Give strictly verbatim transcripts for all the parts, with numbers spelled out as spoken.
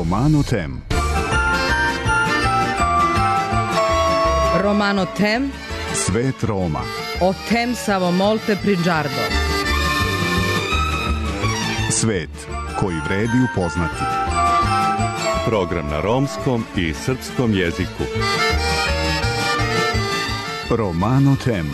Romano Tem. Romano Tem. Svet Roma. O tem samo molte priđardo. Svet koji vredi upoznati. Program na romskom i srpskom jeziku. Romano Tem.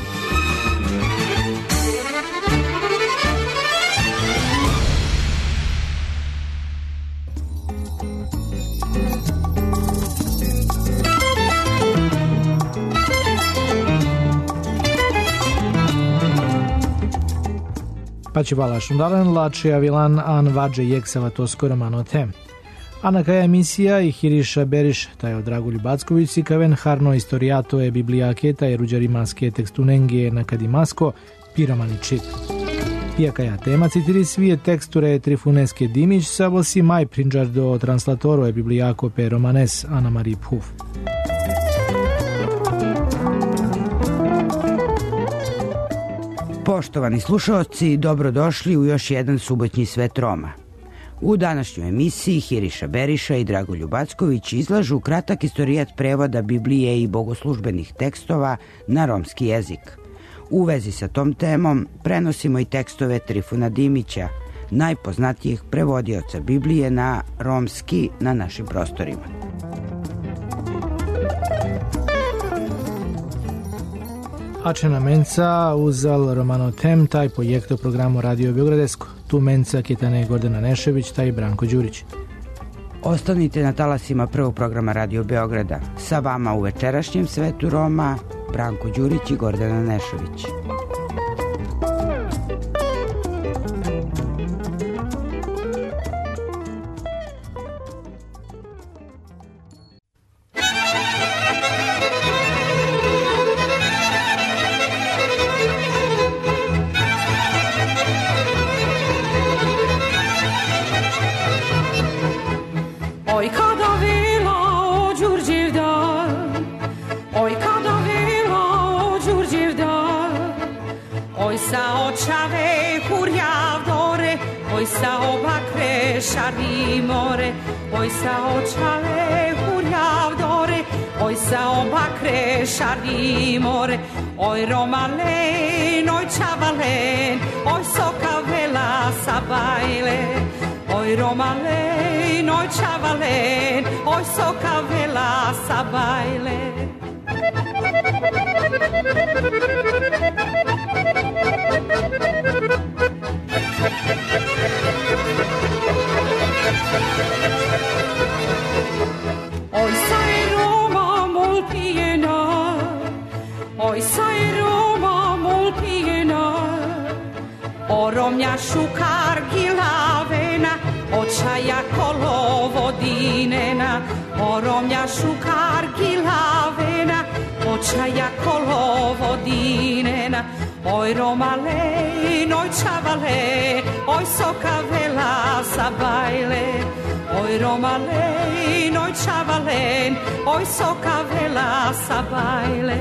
Pačivala šundalen lačija vilan an vađe jeksava tosko Romano Tem. Ana kaja emisija i Hiriša Beriš, taj od Dragulju Backović si kaven harno istorijato je biblijaketa je ruđarimanske tekstunenge na kadimasko piramani čip. Pijakaja tema citiri svije teksture Trifuneske Dimić savo si maj prinđar do translatoro je biblijako pe romanes Ana Marie Puf. Poštovani slušaoci, dobrodošli u još jedan subotnji Svet Roma. U današnjoj emisiji Hiriša Beriša i Dragoljub Backović izlažu kratak istorijat prevoda Biblije i bogoslužbenih tekstova na romski jezik. U vezi sa tom temom prenosimo i tekstove Trifuna Dimića, najpoznatijih prevodioca Biblije na romski na našim prostorima. Ačena menca uzal Romano Tem, taj projekto programu Radio Beogradesko. Tu menca Kitane Gordana Nešević, taj Branko Đurić. Ostanite na talasima prvog programa Radio Beograda. Sa vama u večerašnjem Svetu Roma, Branko Đurić i Gordana Nešević. Šarimore, oj sa očale hurjavdore, oj sa obakre šarimore, oj romalen, oj čavalen, oj soka vela sa bajle, oj romalen, oj čavalen, oj soka vela sa bajle. Oj sai Roma mol piena, oj sai Roma mol piena, o Romja šukar gilavena, očaja kolo vodinena, o Romja šukar gilavena, očaja kolo vodinena, oj romalen, oj čavale, oj soka vela sa bajle, oj romalen, oj čavalen, oj soka vela sa bajle.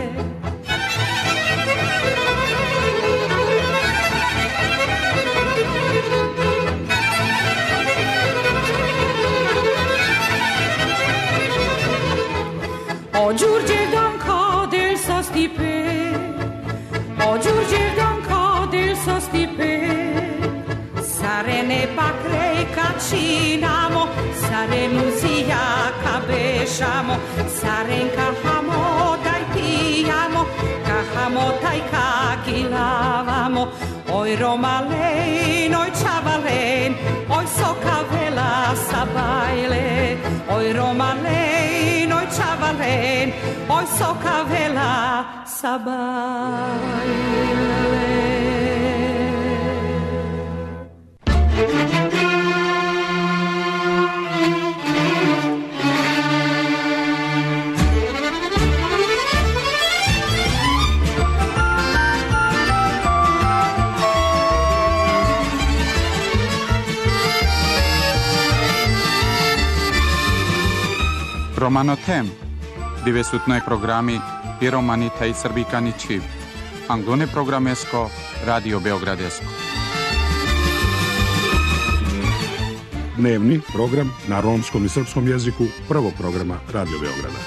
O Đurđevdanka del sa stipe, o Đurđevdanka del sa stipe, sarene bakre kačinamo, sarenu zijaka bešamo, saren kahamo daj pijamo, kahamo taj kakilavamo, oj romalen, oj čavalen, oj soka vela sa bajle, oj romalen, oj čavalen, oj soka vela sa bajle. Romano Tem, dove su noi programmi i romanita i srbikani čiv. Anglone programesko, Radio Beogradesko. dnevni program na romskom i srpskom jeziku prvog programa Radio Beograda.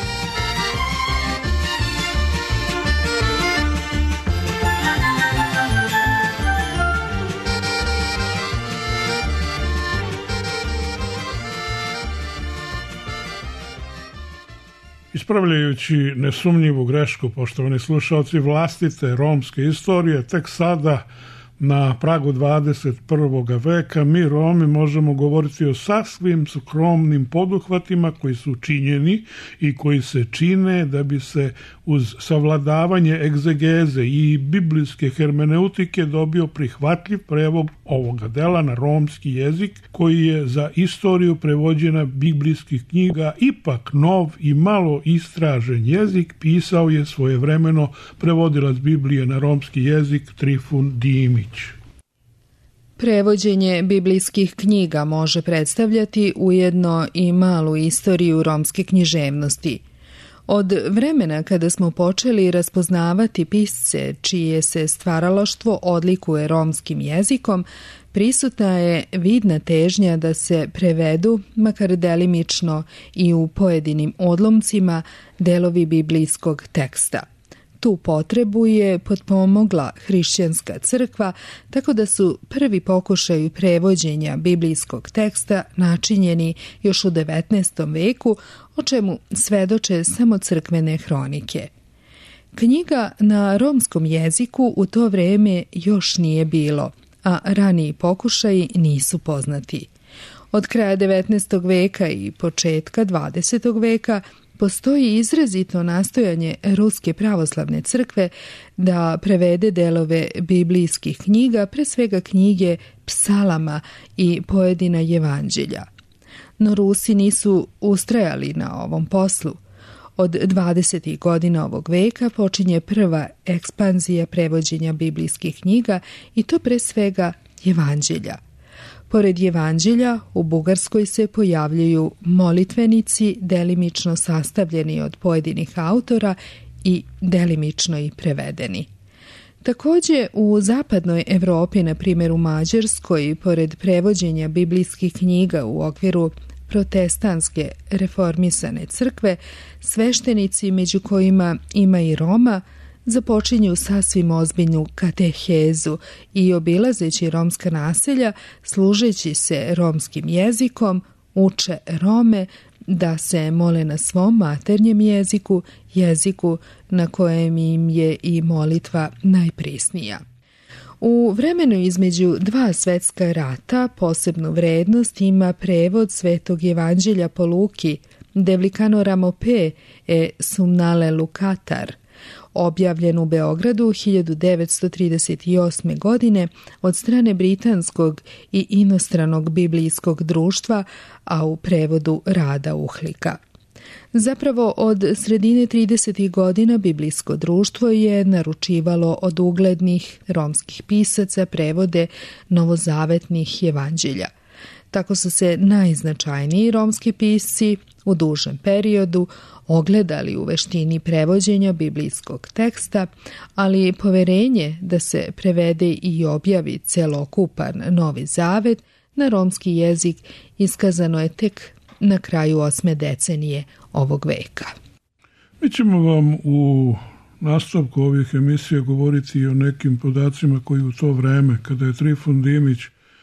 Ispravljajući nesumnjivu grešku, poštovani slušalci, vlastite romske istorije, tek sada na pragu dvadeset prvog veka mi Romi možemo govoriti o sasvim skromnim poduhvatima koji su činjeni i koji se čine da bi se uz savladavanje egzegeze i biblijske hermeneutike dobio prihvatljiv prevod ovoga dela na romski jezik, koji je za istoriju prevođena biblijskih knjiga ipak nov i malo istražen jezik. Pisao je svojevremeno prevodilac Biblije na romski jezik Trifun Dimić. Prevođenje biblijskih knjiga može predstavljati ujedno i malu istoriju romske književnosti. Od vremena kada smo počeli raspoznavati pisce čije se stvaralaštvo odlikuje romskim jezikom, prisutna je vidna težnja da se prevedu, makar delimično i u pojedinim odlomcima, delovi biblijskog teksta. Tu potrebu je potpomogla hrišćanska crkva, tako da su prvi pokušaji prevođenja biblijskog teksta načinjeni još u devetnaestom veku, o čemu svedoče samo crkvene hronike. Knjiga na romskom jeziku u to vreme još nije bilo, a raniji pokušaji nisu poznati. Od kraja devetnaestog veka i početka dvadesetog veka postoji izrazito nastojanje Ruske pravoslavne crkve da prevede delove biblijskih knjiga, pre svega knjige psalama i pojedina evanđelja. No Rusi nisu ustrajali na ovom poslu. Od dvadesetih godina ovog veka počinje prva ekspanzija prevođenja biblijskih knjiga i to pre svega evanđelja. Pored evanđelja, u Bugarskoj se pojavljuju molitvenici delimično sastavljeni od pojedinih autora i delimično i prevedeni. Također u zapadnoj Evropi, na primjer u Mađarskoj, pored prevođenja biblijskih knjiga u okviru protestantske reformisane crkve, sveštenici, među kojima ima i Roma, započinju sasvim ozbiljnu katehezu i obilazeći romska naselja, služeći se romskim jezikom, uče Rome da se mole na svom maternjem jeziku, jeziku na kojem im je i molitva najprisnija. U vremenu između dva svetska rata posebnu vrednost ima prevod Svetog evanđelja po Luki, Devlikano Ramope e Sumnale Lukatar, objavljen u Beogradu hiljadu devetsto trideset osme. godine od strane britanskog i inostranog biblijskog društva, a u prevodu Rada Uhlika. Zapravo od sredine tridesetih godina biblijsko društvo je naručivalo od uglednih romskih pisaca prevode novozavetnih evanđelja. Tako su se najznačajniji romski pisci u dužem periodu ogledali u veštini prevođenja biblijskog teksta, ali poverenje da se prevede i objavi celokupan Novi Zavet na romski jezik iskazano je tek na kraju osme decenije ovog veka. Mi ćemo vam u nastavku ovih emisija govoriti i o nekim podacima koji u to vreme, kada je Trifun Dimić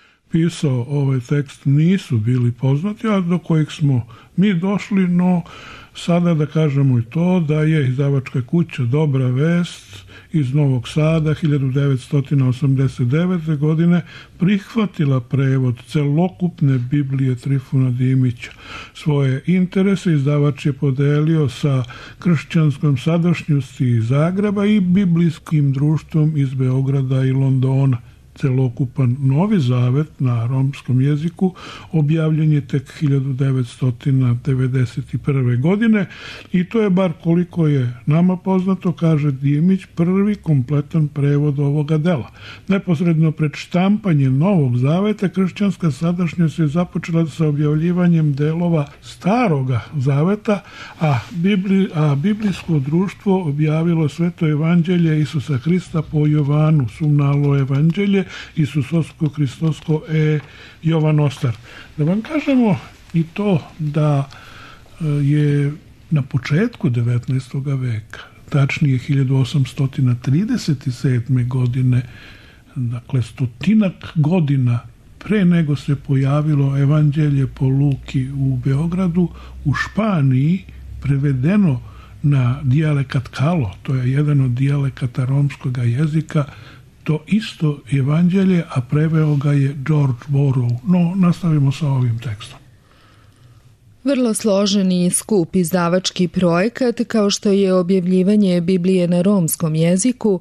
pisao ovaj tekst, nisu bili poznati, a do kojih smo mi došli, no sada da kažemo i to da je izdavačka kuća Dobra vest iz Novog Sada hiljadu devetsto osamdeset devete. godine prihvatila prevod celokupne Biblije Trifuna Dimića. Svoje interese izdavač je podelio sa kršćanskom sadašnjosti iz Zagreba i biblijskim društvom iz Beograda i Londona. Celokupan Novi Zavet na romskom jeziku objavljen je tek hiljadu devetsto devedeset prve. godine i to je, bar koliko je nama poznato, kaže Dimić, prvi kompletan prevod ovoga dela. Neposredno pred štampanjem Novog Zaveta kršćanska sadašnjost je započela sa objavljivanjem delova Staroga Zaveta, a, Bibli, a biblijsko društvo objavilo Sveto evanđelje Isusa Hrista po Jovanu, Sumnalo evanđelje, Isusosko Hristosko e Jovan Ostar. Da vam kažemo i to da je na početku devetnaestog veka, tačnije hiljadu osamsto trideset sedme. godine, dakle stotinak godina pre nego se pojavilo Evanđelje po Luki u Beogradu, u Španiji prevedeno na dijalekat Kalo, to je jedan od dijalekata romskog jezika, to isto Evanđelje, a preveo ga je George Borrow. No, nastavimo sa ovim tekstom. Vrlo složen i skup izdavački projekat, kao što je objavljivanje Biblije na romskom jeziku,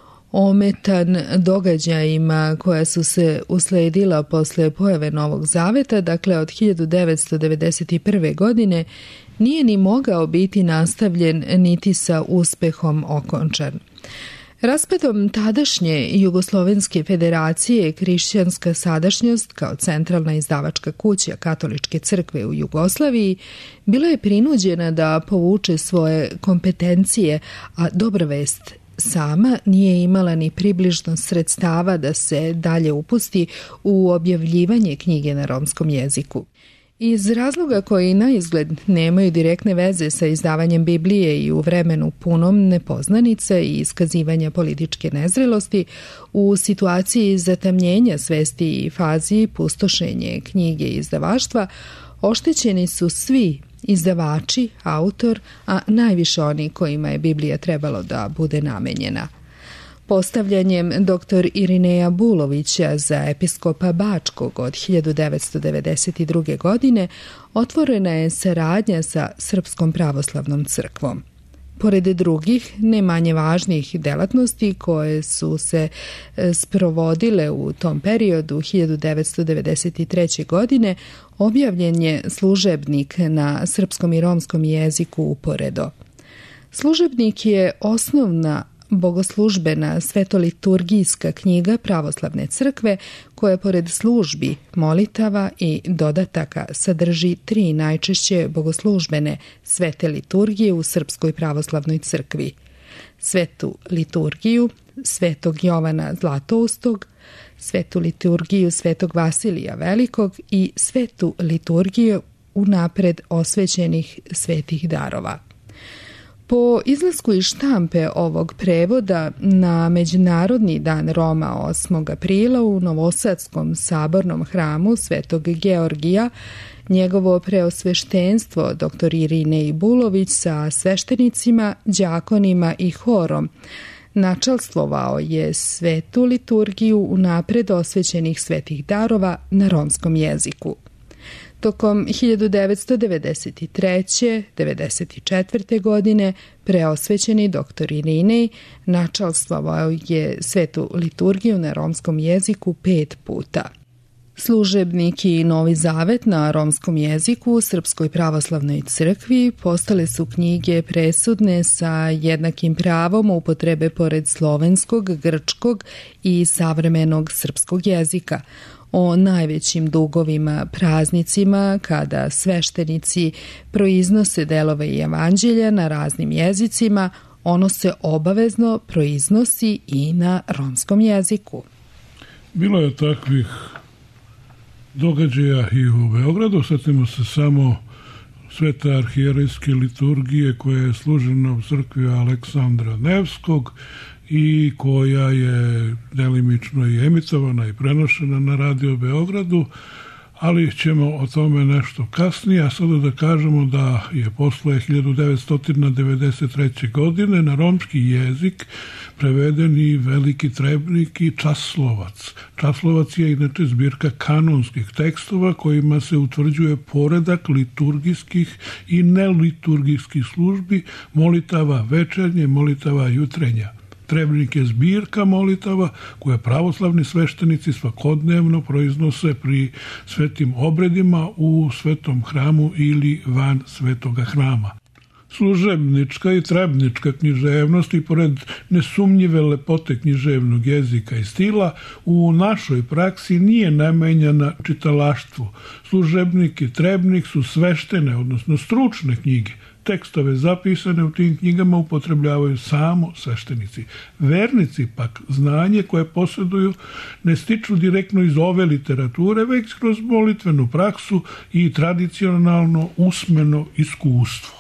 ometan događajima koja su se usledila posle pojave Novog Zaveta, dakle od hiljadu devetsto devedeset prve. godine, nije ni mogao biti nastavljen niti sa uspehom okončan. Raspadom tadašnje Jugoslovenske federacije Hrišćanska sadašnjost kao centralna izdavačka kuća Katoličke crkve u Jugoslaviji bila je prinuđena da povuče svoje kompetencije, a dobra vest sama nije imala ni približno sredstava da se dalje upusti u objavljivanje knjige na romskom jeziku. Iz razloga koji na izgled nemaju direktne veze sa izdavanjem Biblije i u vremenu punom nepoznanica i iskazivanja političke nezrelosti, u situaciji zatamnjenja svesti i fazi pustošenje knjige i izdavaštva, oštećeni su svi izdavači, autor, a najviše oni kojima je Biblija trebalo da bude namenjena. Postavljanjem doktor Irineja Bulovića za episkopa Bačkog od hiljadu devetsto devedeset druge. godine otvorena je saradnja sa Srpskom pravoslavnom crkvom. Pored drugih, ne manje važnih delatnosti koje su se sprovodile u tom periodu hiljadu devetsto devedeset treće. godine, objavljen je služebnik na srpskom i romskom jeziku uporedo. Služebnik je osnovna bogoslužbena svetoliturgijska knjiga pravoslavne crkve koja pored službi, molitava i dodataka sadrži tri najčešće bogoslužbene svete liturgije u Srpskoj pravoslavnoj crkvi. Svetu liturgiju Svetog Jovana Zlatoustog, svetu liturgiju Svetog Vasilija Velikog i svetu liturgiju unapred osvećenih svetih darova. Po izlasku iz štampe ovog prevoda na Međunarodni dan Roma osmog aprila u Novosadskom sabornom hramu Svetog Georgija, njegovo preosveštenstvo dr. Irinej Bulović sa sveštenicima, đakonima i horom načalstvovao je svetu liturgiju unapred osvećenih svetih darova na romskom jeziku. Tokom hiljadu devetsto devedeset treće. do devedeset četvrte. godine preosvećeni doktor Irinej načalstvovao je svetu liturgiju na romskom jeziku pet puta. Služebnik i Novi Zavet na romskom jeziku u Srpskoj pravoslavnoj crkvi postale su knjige presudne sa jednakim pravom upotrebe pored slovenskog, grčkog i savremenog srpskog jezika. O najvećim dugovima, praznicima, kada sveštenici proiznose delove i evanđelja na raznim jezicima, ono se obavezno proiznosi i na romskom jeziku. Bilo je takvih događaja i u Beogradu. Sjetimo se samo svete arhijerejske liturgije koja je služena u crkvi Aleksandra Nevskog i koja je delimično i emitovana i prenošena na Radio Beogradu, ali ćemo o tome nešto kasnije. A sada da kažemo da je posle hiljadu devetsto devedeset treće. godine na romski jezik preveden i Veliki trebnik i Časlovac. Časlovac je inače zbirka kanonskih tekstova kojima se utvrđuje poredak liturgijskih i neliturgijskih službi, molitava večernje, molitava jutrenja. Trebnik je zbirka molitava koje pravoslavni sveštenici svakodnevno proiznose pri svetim obredima u svetom hramu ili van svetoga hrama. Služebnička i trebnička književnost i pored nesumnjive lepote književnog jezika i stila u našoj praksi nije namenjena čitalaštvu. Služebnik i trebnik su sveštene, odnosno stručne knjige, Tekstove zapisane u tim knjigama upotrebljavaju samo sveštenici. Vernici pak znanje koje posjeduju ne stiču direktno iz ove literature, već kroz molitvenu praksu i tradicionalno usmeno iskustvo.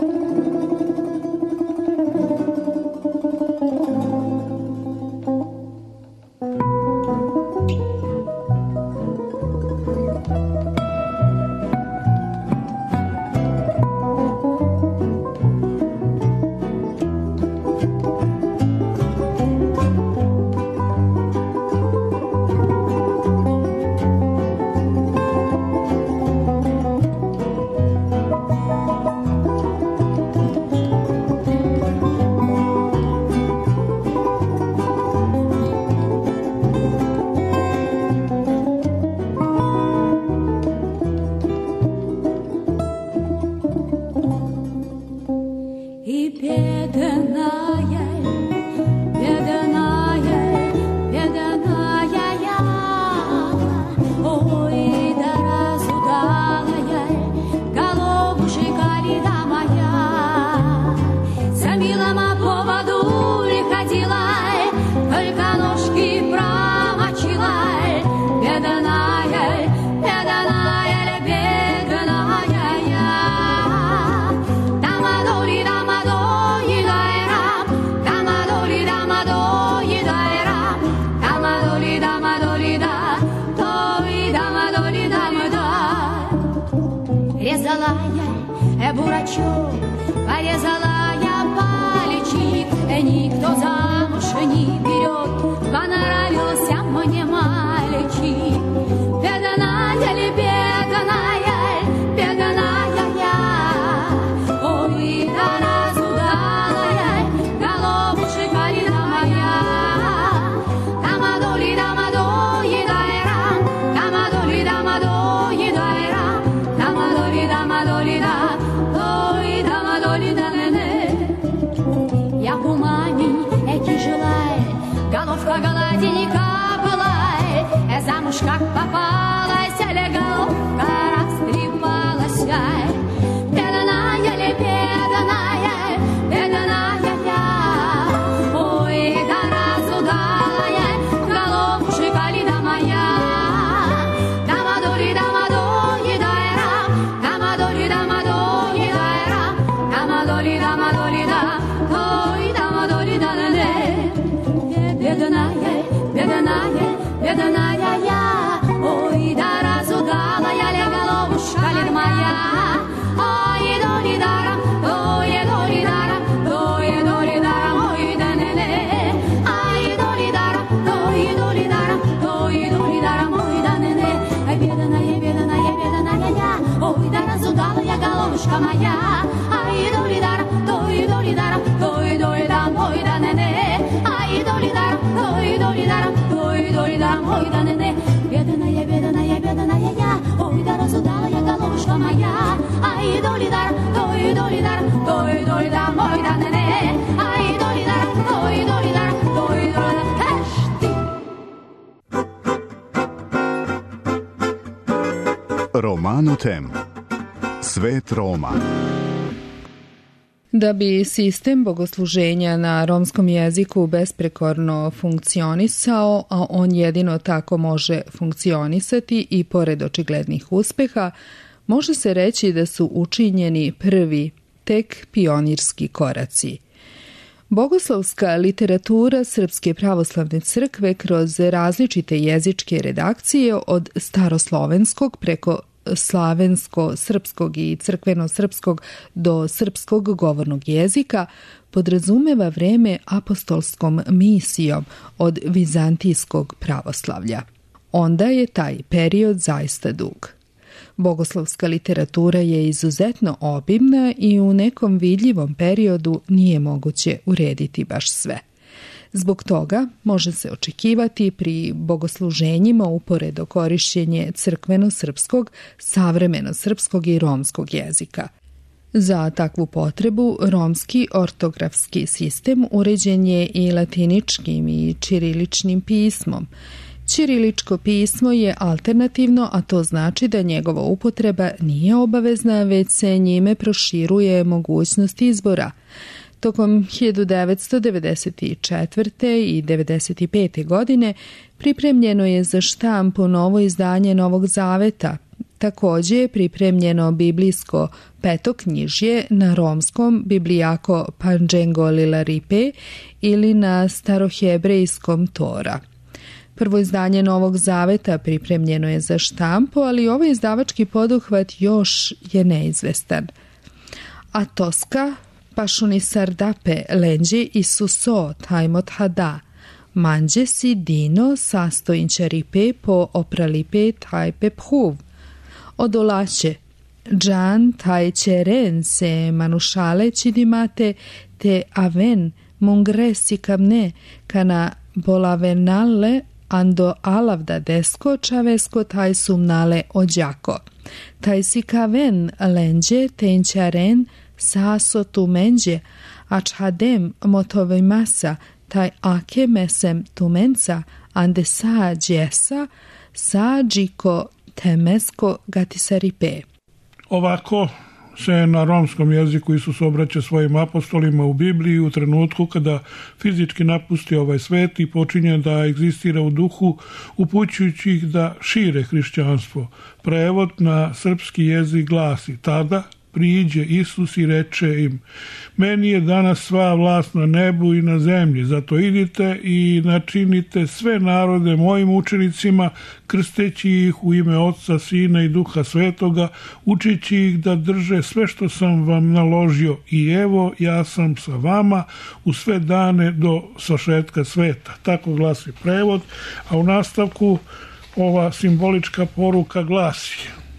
Romano Tem. Svet Roma. Da bi sistem bogosluženja na romskom jeziku besprekorno funkcionisao, a on jedino tako može funkcionisati i pored očiglednih uspeha, može se reći da su učinjeni prvi, tek pionirski koraci. Bogoslovska literatura Srpske pravoslavne crkve kroz različite jezičke redakcije od staroslovenskog preko slavensko-srpskog i crkveno-srpskog do srpskog govornog jezika podrazumeva vreme apostolskom misijom od vizantijskog pravoslavlja. Onda je taj period zaista dug. Bogoslovska literatura je izuzetno obimna i u nekom vidljivom periodu nije moguće urediti baš sve. Zbog toga može se očekivati pri bogosluženjima uporedo korišćenje crkveno-srpskog, savremeno-srpskog i romskog jezika. Za takvu potrebu romski ortografski sistem uređen je i latiničkim i ćiriličnim pismom, Ćiriličko pismo je alternativno, a to znači da njegova upotreba nije obavezna, već se njime proširuje mogućnost izbora. Tokom hiljadu devetsto devedeset četvrte. i devedeset pete. godine pripremljeno je za štampu novo izdanje Novog Zaveta. Također je pripremljeno biblijsko petoknjižje na romskom Biblijako Panđengolilaripe ili na starohebrejskom Tora. Prvo izdanje Novog Zaveta pripremljeno je za štampu, ali ovaj izdavački poduhvat još je neizvestan. A Toska Pašunisardape lenđe i suso tajmot hada, manđe si dino sastojinčaripe po opralipe tajpe phuv. Odolaće, džan taj čeren se manušale čidimate te aven mungresi kamne kana bolavenale ando alavda desko čavesko taj sumnale ođako. Taj si kaven lenđe tenčaren saso tu menđe, ač hadem motovi masa taj ake mesem tu menca ande sa džesa sa džiko temesko gatisaripe. Ovako se na romskom jeziku Isus obraća svojim apostolima u Bibliji u trenutku kada fizički napusti ovaj svet i počinje da egzistira u duhu, upućujući ih da šire hrišćanstvo. Prevod na srpski jezik glasi: tada priđe Isus i reče im: meni je danas sva vlast na nebu i na zemlji, zato idite i načinite sve narode mojim učenicima, krsteći ih u ime Otca, Sina i Duha Svetoga, učići ih da drže sve što sam vam naložio, i evo ja sam sa vama u sve dane do svršetka sveta. Tako glasi prevod, a u nastavku ova simbolička poruka glasi: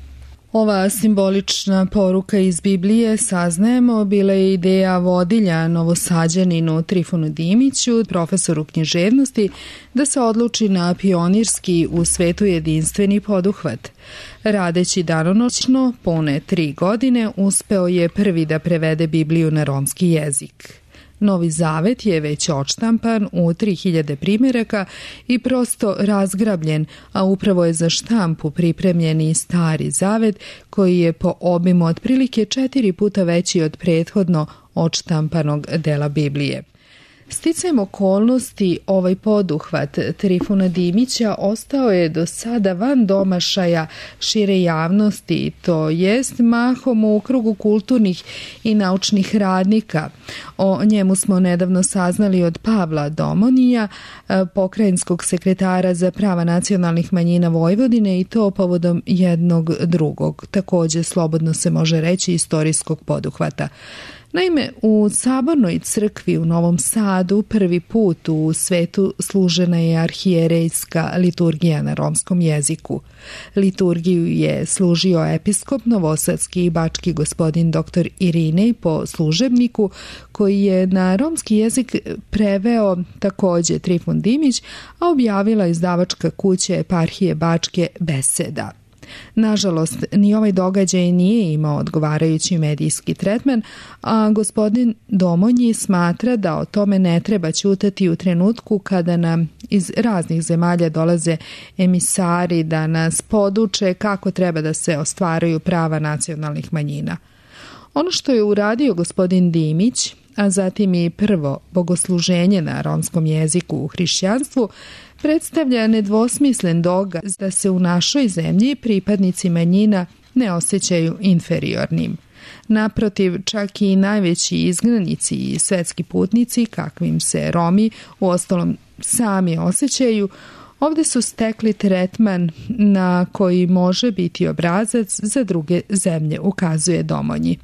ova simbolična poruka iz Biblije, saznajemo, bila je ideja vodilja novosađaninu Trifonu Dimiću, profesoru književnosti, da se odluči na pionirski u svetu jedinstveni poduhvat. Radeći danonoćno, pune tri godine, uspeo je prvi da prevede Bibliju na romski jezik. Novi Zavet je već odštampan u tri hiljade primjeraka i prosto razgrabljen, a upravo je za štampu pripremljen i Stari Zavet, koji je po obimu otprilike četiri puta veći od prethodno odštampanog dela Biblije. Sticajem okolnosti, ovaj poduhvat Trifuna Dimića ostao je do sada van domašaja šire javnosti, to jest mahom u krugu kulturnih i naučnih radnika. O njemu smo nedavno saznali od Pavla Domonija, pokrajinskog sekretara za prava nacionalnih manjina Vojvodine, i to povodom jednog drugog, također slobodno se može reći istorijskog poduhvata. Naime, u Sabornoj crkvi u Novom Sadu prvi put u svetu služena je arhijerejska liturgija na romskom jeziku. Liturgiju je služio episkop novosadski i bački gospodin doktor Irinej po služebniku, koji je na romski jezik preveo također Trifun Dimić, a objavila izdavačka kuća eparhije Bačke Beseda. Nažalost, ni ovaj događaj nije imao odgovarajući medijski tretman, a gospodin Domonji smatra da o tome ne treba ćutati u trenutku kada nam iz raznih zemalja dolaze emisari da nas poduče kako treba da se ostvaruju prava nacionalnih manjina. Ono što je uradio gospodin Dimić, a zatim i prvo bogosluženje na romskom jeziku u hrišćanstvu, predstavlja nedvosmislen dokaz da se u našoj zemlji pripadnici manjina ne osjećaju inferiornim. Naprotiv, čak i najveći izgnanici i svetski putnici, kakvim se Romi uostalom sami osjećaju, ovdje su stekli tretman na koji može biti obrazac za druge zemlje, ukazuje Domonji.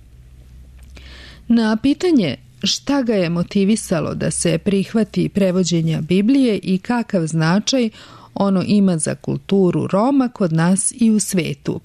Na pitanje šta ga je motivisalo da se prihvati prevođenja Biblije i kakav značaj ono ima za kulturu Roma kod nas i u svetu.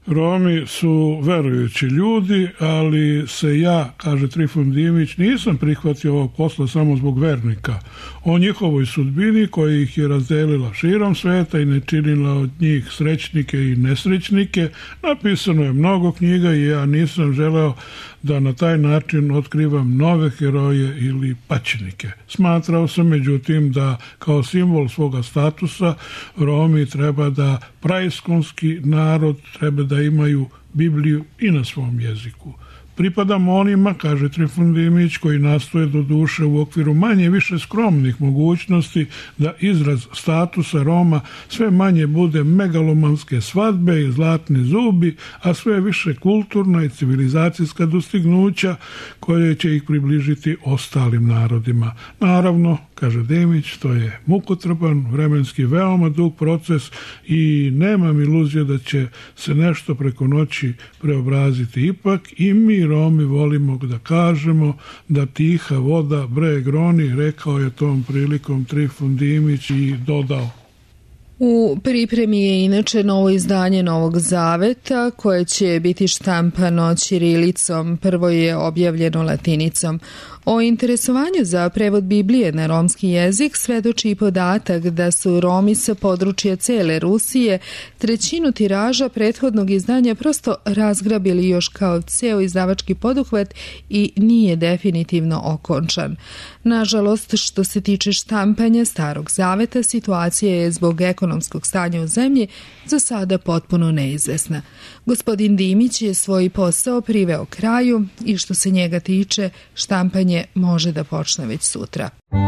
Romi su verujući ljudi, ali se ja, kaže Trifun Dimić, nisam prihvatio ovog posla samo zbog vernika. O njihovoj sudbini koja ih je razdelila širom sveta i ne činila od njih srećnike i nesrećnike, napisano je mnogo knjiga i ja nisam želeo da na taj način otkrivam nove heroje ili pačenike. Smatrao sam međutim da kao simbol svoga statusa Romi treba da praiskonski narod treba da imaju Bibliju i na svom jeziku. Pripadam onima, kaže Trifun Dimić, koji nastoje do duše u okviru manje više skromnih mogućnosti da izraz statusa Roma sve manje bude megalomanske svadbe i zlatni zubi, a sve više kulturna i civilizacijska dostignuća koje će ih približiti ostalim narodima. Naravno, kaže Dimić, to je mukotrpan, vremenski veoma dug proces i nemam iluzije da će se nešto preko noći preobraziti. Ipak i mi Romi volimo da kažemo da tiha voda breg roni, rekao je tom prilikom Trifun Dimić i dodao. U pripremi je inače novo izdanje Novog Zaveta koje će biti štampano ćirilicom, prvo je objavljeno latinicom. O interesovanju za prevod Biblije na romski jezik svedoči i podatak da su Romi sa područja cele Rusije trećinu tiraža prethodnog izdanja prosto razgrabili još kao ceo izdavački poduhvat i nije definitivno okončan. Nažalost, što se tiče štampanja Starog Zaveta, situacija je zbog ekonomskog stanja u zemlji za sada potpuno neizvesna. Gospodin Dimić je svoj posao priveo kraju i što se njega tiče, štampanje može da počne već sutra.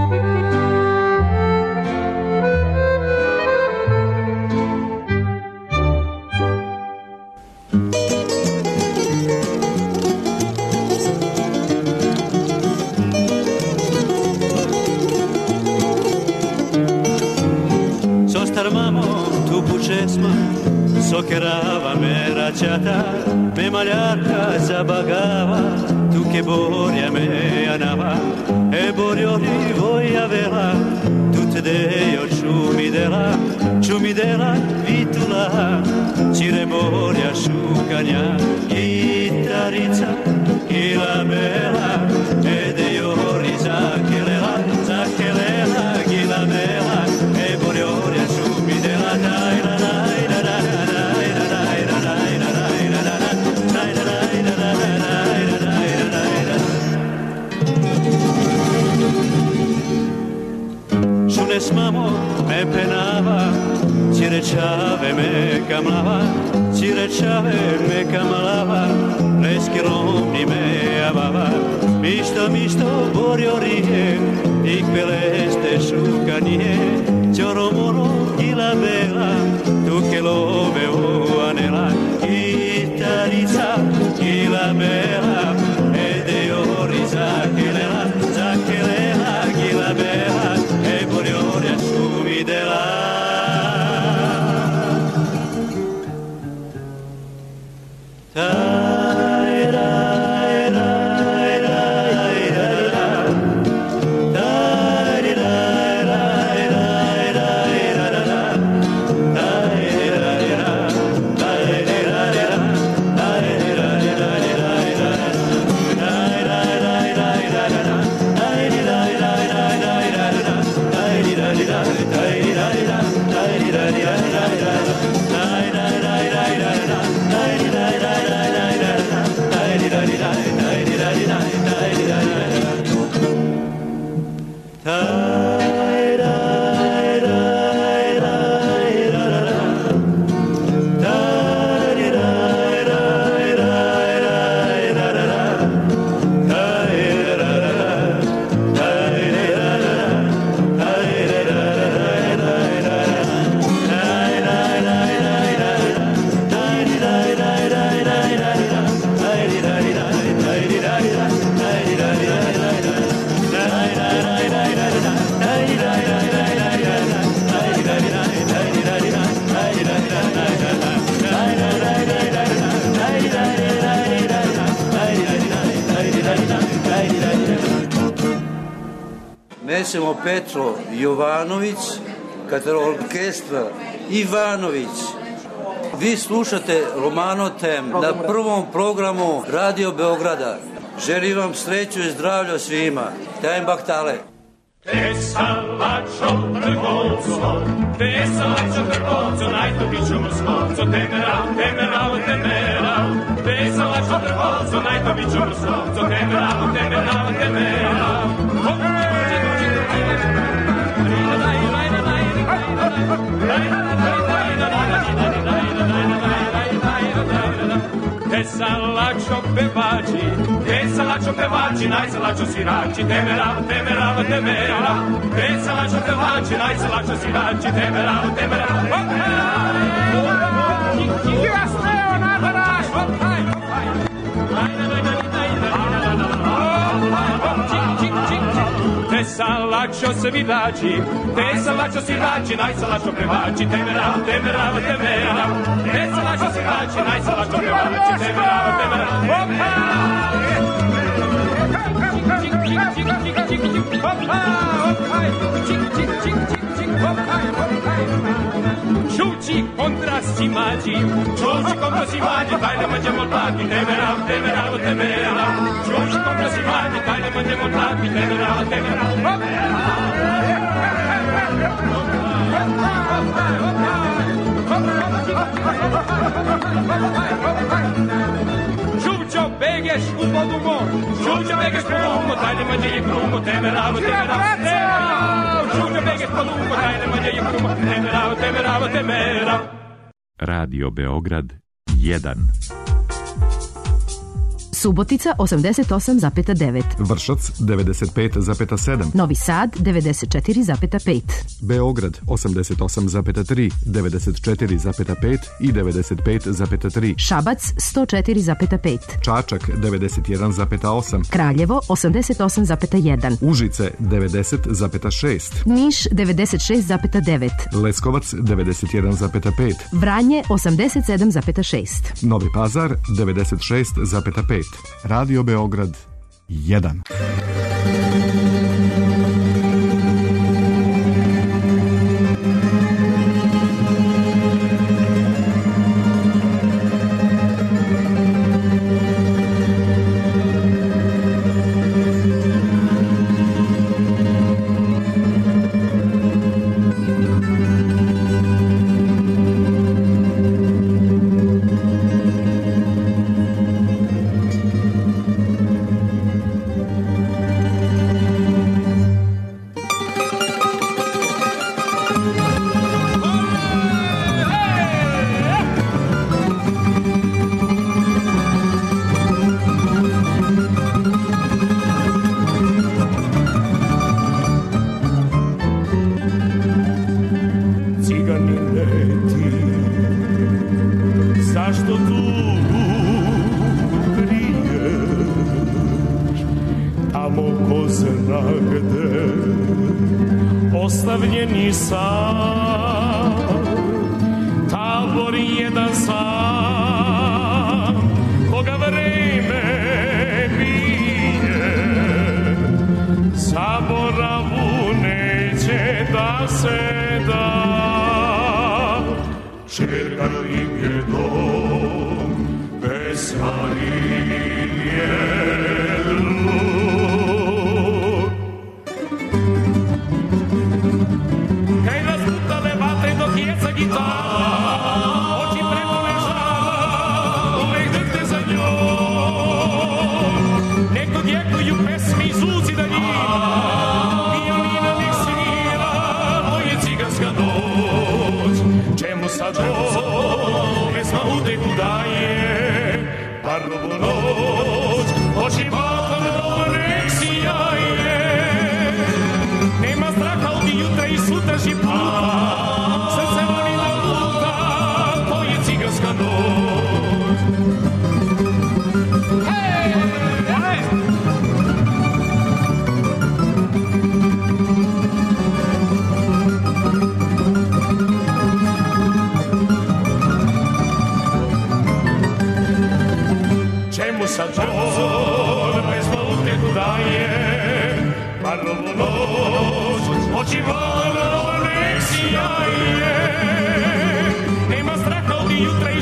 Soccherava me racciata, me magliarca zabagava, tu che boria me anava, e borioli voi aveva, tutte deio ciumidela, ciumidela vitula, cire boria šukanja, gitarica i la bela, e deio rizakelela, zakelela, gila bela, e borioli ciumidela, dai la dai. Mamo me penava, ci reciave me camlava, ci reciave me camlava, le schironi me avava, misto misto boriorie, i peleste šukanje, cioromoro i la bela, tu che lo vevo anela, gitarica i la bela, e deo rizakelela, zakelela, i la bela, e borioria šumidela. Me siamo Petro Jovanović, katero orkestra Ivanović. Vi slušate Romano Tem na prvom programu Radio Beograda. Želim vam sreću i zdravlja svima. Dajem baktale. Te salačo trgovco, te salačo trgovco, najto biću mrskovco, temeral, temeral, temeral. Te salačo trgovco, najto biću mrskovco, temeral, temeral, temeral. Te salačo pevači, te salačo pevači, najsalačo svirači, temeral, temeral, temeral. Te salačo pevači, najsalačo svirači, temeral, temeral. Jasneo nadaraš! Te salačo svirači, te salačo svirači, najsalačo pevači, temeral, temeral, temeral. Te salačo svirači, najsalačo pevači, temeral, temeral. Čuči kontra si mađi, čuči kontra si mađi, kaj ne mađemo tlaki, temeral, temeral, temeral. Čuči kontra si mađi, kaj ne mađemo tlaki, temeral, temeral. Čučo begeš u podumo, čučo begeš po dumo, taj ne mađe je krumo, temeral, temeral. Čučo begeš po dumo, taj ne mađe je krumo, temeral, temeral, temeral. Radio Beograd jedan. Subotica osamdeset osam zarez devet. Vršac devedeset pet zarez sedam. Novi Sad devedeset četiri zarez pet. Beograd osamdeset osam zarez tri, devedeset četiri zarez pet i devedeset pet zarez tri. Šabac sto četiri zarez pet. Čačak devedeset jedan zarez osam. Kraljevo osamdeset osam zarez jedan. Užice devedeset zarez šest. Niš devedeset šest zarez devet. Leskovac devedeset jedan zarez pet. Vranje osamdeset sedam zarez šest. Novi Pazar devedeset šest zarez pet. Radio Beograd jedan. Nema straha od jutra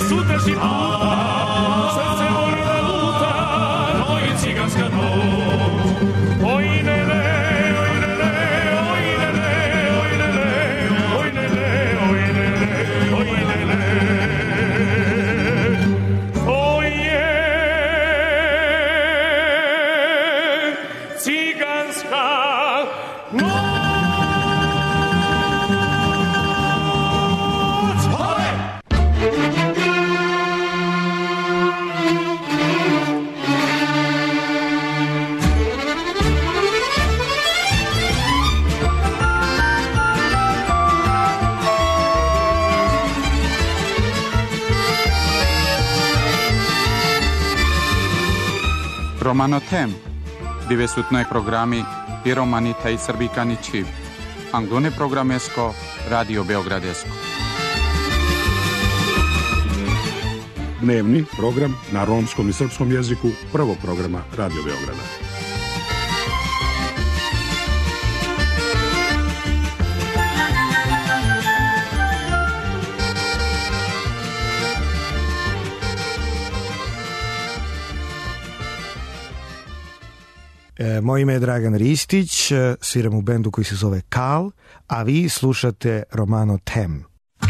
Romanotem, dove su noi programi i romanita i srbikani čiv. Anglone programesko, Radio Beogradesko. Dnevni program na romskom i srpskom jeziku prvog programa Radio Beograda. E, moje ime je Dragan Ristić, sviram u bendu koji se zove Kal, a vi slušate Romanotem.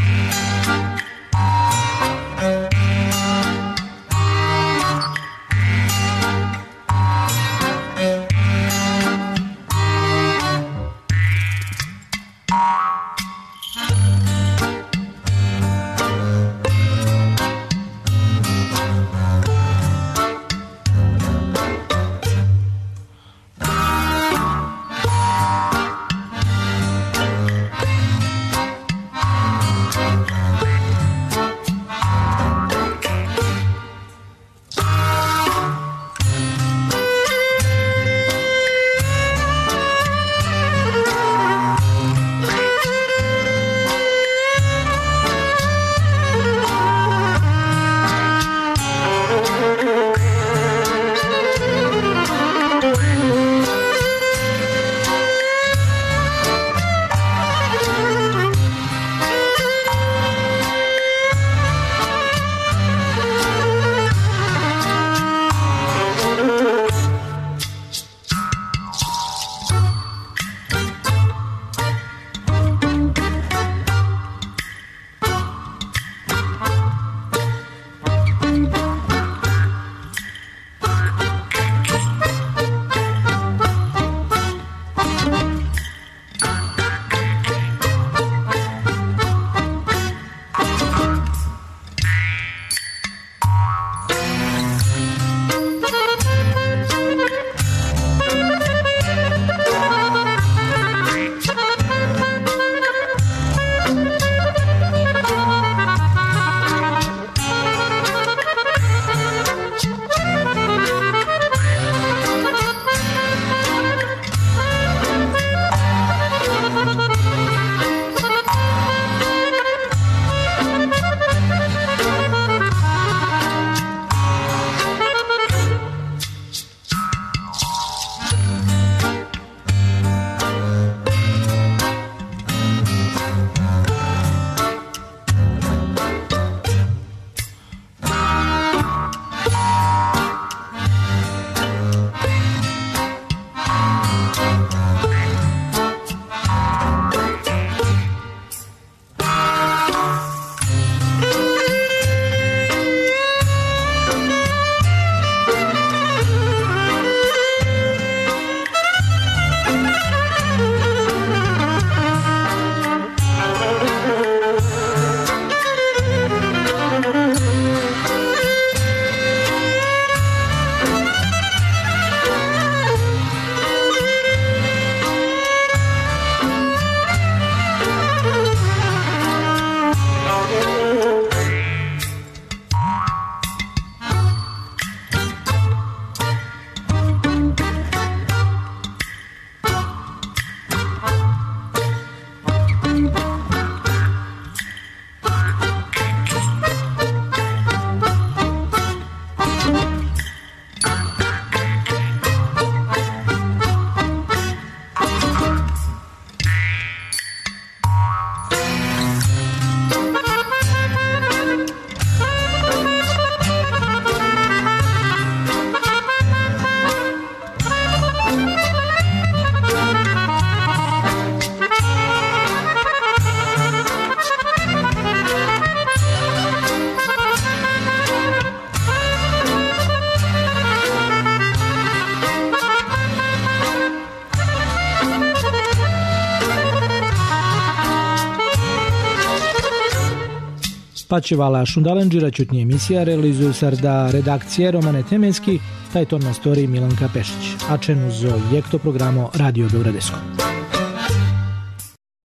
Pačivala Šundalenđira čutnje emisija realizuju sarda redakcije Romane Temenski, taj ton na storiji Milanka Pešić, a čen uz jekto programo Radio Beogradesko.